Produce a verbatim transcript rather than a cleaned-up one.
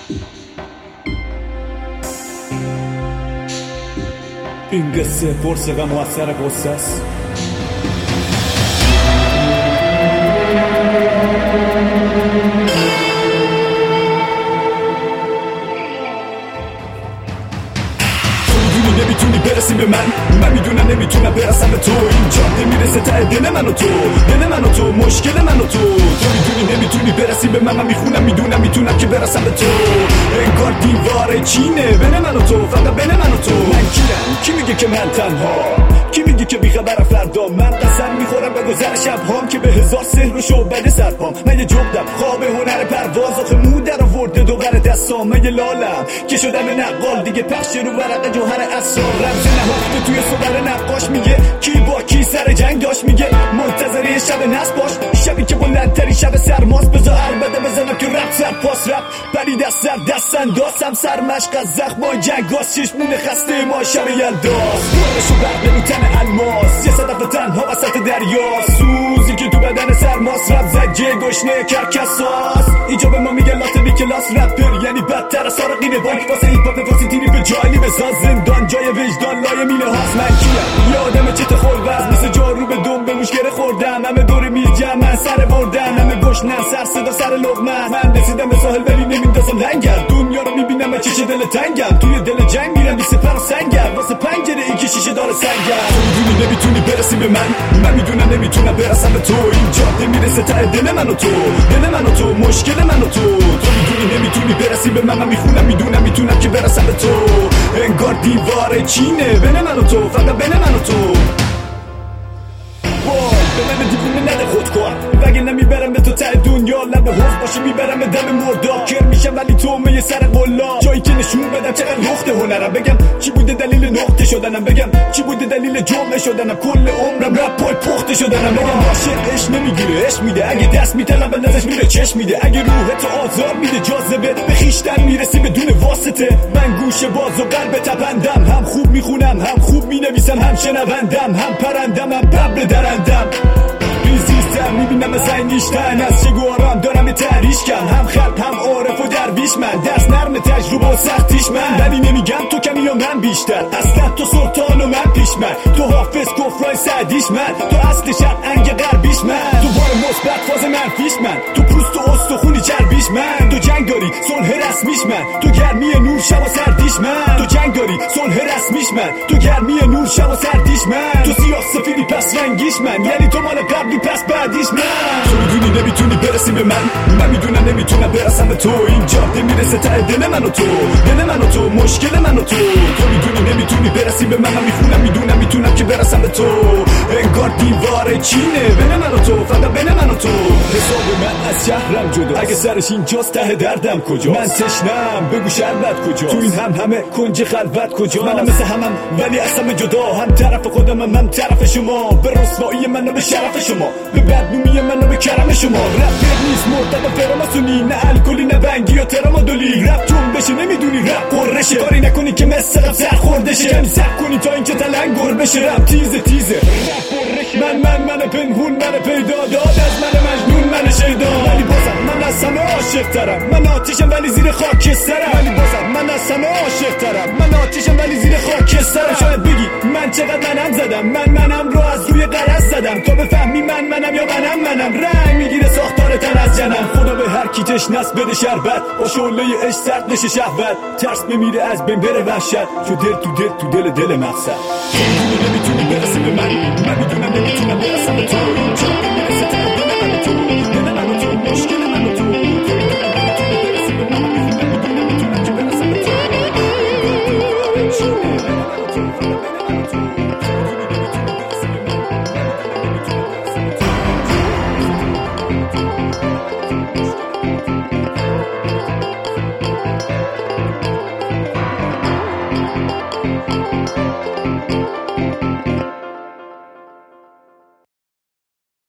این قصه پرسه و مؤثر قصه است. نمیتونی برسی به من، من میدونم نمیتونم برسم به تو. اینجا نمیرسه ته دل من و تو، دل من و تو، مشکل من و تو. تو میدونی نمیتونی برسی به من، من میخونم میدونم میتونم که برسم به تو. انگار دیوار چینه بین من و تو، فقط بین من و تو. من کیم؟ کی میگه که من تنها؟ کی میگه که بیخبر فردا؟ من قسم میخورم به گذر شبهام که به هزار سحر و شعبده سرپام. من یه جغدم خواب هنر پرواز، آخه مو در آورده دوباره دستام. من یه لالم که شدم نقال دیگه، پخش رو ورق جوهر اسرار. رمز نهفته توی صبر نقاش میگه کی با کی سر جنگ داشت. میگه منتظری شب نصب باش، شبی که بلندتری شب سرماست. بذار عربده بزنم که رپ سر پاس رپ پرید از سر دست اندازم. سرمشق از زخمای جنگ هاست، چشمون خسته ما شب یلداز. برشو برده تن الماس، یه صدف تنها وسط دریا. سوزی که تو بدن سرماست، رپ زجه گشنه کرکساس. اینجا به ما میگه لاتبی کلاس رپر، یعنی بدتر از سارقین بانک. واسه هیپ هاپ واسه تیمی به جایی بساز. زندان جای وجدان لای مینه هاست. من کیم؟ یه آدم چت خلوز، مثل جارو به دم به مشکل خوردم. همه دور میز جمعن سر بردن، همه گشنن سر صدا سر لقمن. من رسیدم به ساحل ولی نمیندازم لنگر، دنیا رو میبینم من چش دل تنگم. توی دل جنگ میرم بی سپر و سنگر، واسه پنجره این که شیشه داره سنگر. تو میدونی نمیتونی برسی به من، من میدونم نمیتونم برسم به تو. اینجا نمیرسه ته دل من و تو، دل من و تو، مشکل من و تو. تو میدونی نمیتونی برسی به من، من میخونم میدونم میتونم که برسم به تو. انگار دیوار چینه بین من و تو، فقط بین من و تو. وای به من دیوونه نده خودکار، وگه نمیبرم به تو ته دنیا. لب حوض باشه میبرم به دم مردا. کر میشم ولی تو یه سر قلا، جایی که نشون بدم چقدر لخت هنرم. بگم چی بوده دلیل نقطه شدنم، بگم چی بوده دلیل جمعه شدنم. کل عمرم رپ پای پخته شدنم. بگم عاشق عشق نمیگیره عشق میده، اگه دست میتلم به نظرش میره چشم میده. اگه روحت آزار میده جاذبه، به خیشتن میرسی بدون واسطه. من گوشه باز و قلب تپندم، هم خوب میخونم هم خوب مینویسم، هم شنوندم هم پرندم هم ببر درندم. بیزیستم میبینم از این نیشتن، از چگوارم دارم تحریش کن. هم خلق هم عارف و درویش، من دست نرم تجربه و سختیش. من ولی نمیگم تو کمی یا من بیشتر، اصلا تو سلطان و من پیش من. تو حافظ کفرای سعدیش من، تو اصل شرق انگ غربیش من. تو بار مثبت فاز منفیش من، تو پوست و استخونی چربیش من. تو جنگ داری صلح رسمیش من، تو گرمی نور شب و سردیش من. تو جنگ داری صلح رسمیش من، تو گرمی نور شب و سردیش من. تو سیاه سفیدی پس رنگیش من، یعنی تو مال قبلی پس بعدیش من. تو میدونی نمیتونی برسی به من، من میدونم نمیتونم برسم به تو. اینجا نمیرسه ته دل من و تو، دل من و تو، مشکل من و تو. تو میدونی نمیتونی برسی به من، من میخونم میدونم میتونم که برسم به تو. انگار دیوار چینه بین من و تو، فقط بین من و تو. حساب من از شهرم جدا، اگه سرش اینجاست ته دردم کجا؟ من تشنم بگو شربت کجا؟ تو این هم همه کنج خلوت کجا؟ منم مثل همم ولی از همه جدا، هم طرف خودمم هم طرف شما. به رسوایی من و به شرف شما، به بدنومی من و به کرم شما. رپ نیست مرتبا فراماسونی، نه الکلی نه بنگی یا ترامادولی. رپ تون بشه نمیدونی رپ قرشه، کاری نکنی که مثل قبل سر خورده شه. کمی سر کنی تا اینکه تلنگر بشه. رپ تیزه تیزه من من من پنهون من پیدا داد، از من مجنون من شیدا. ولی بازم من از همه عاشق ترم، من آتیشم ولی زیر خاکسترم. ولی بازم من از همه عاشق ترم، من آتیشم ولی زیر خاکسترم. شاید بگی من چقدر منم زدم، من منم رو از روی قرص زدم. تا بفهمی من منم یا منم منم، رنگ میگیره ساختار تن از جنم. خدا به هر کی تشنس بده شربت، با شعله عشق سرد نشه شهوت. ترس بمیره از بین بره وحشت، چو دل تو دل تو دل دل مقصد. تو میدونی نمیتونی برسی به من، من میدونم نمیتونم برسم به تو. اینجا نمیرسه ته دل من و تو، دل من و تو، مشکل من و تو. تو میدونی نمیتونی برسی به من، من میدونم میتونم که برسم به تو. انگار دیوار چینه بین من و تو، بین من و تو. تو میدونی نمیتونی